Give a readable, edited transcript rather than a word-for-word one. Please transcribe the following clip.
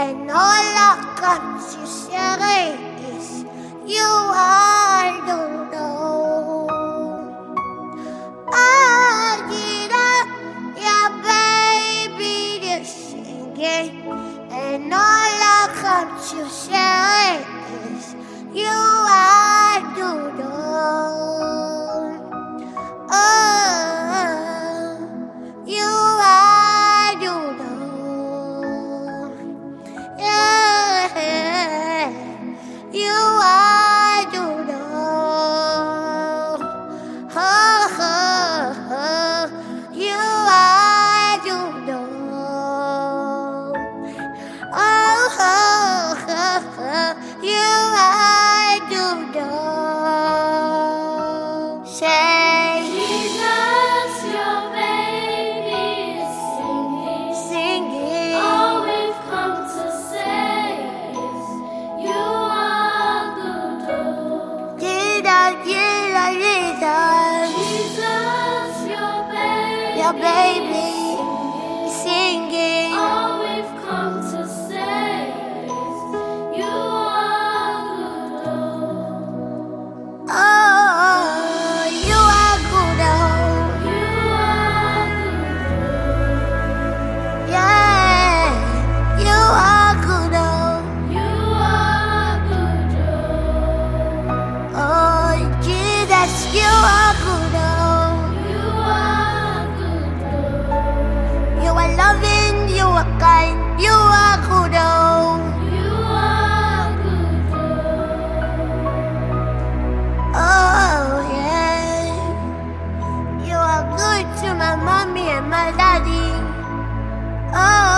and all I got to say is you are the Lord. I get up, yeah, baby, just singing, and all I got to say is you are the Lord. Oh, you are the Lord. Yeah, you are the Lord. Oh, you are the Lord. Oh, you are the Lord. Say, Jesus, your baby is singing. singing. All we've come to say is you are good, Lord. Jesus, Jesus, Jesus. Jesus, Your baby is singing. all we've come to say is you are good, Lord. Oh, you are good, oh. You are good, Yeah, you are good, oh. you are good, Oh, Jesus, you are good, oh. you are good, You are loving, you are kind, you are good, oh. you are good, Oh, yeah. You are good to my mommy and my daddy. Oh,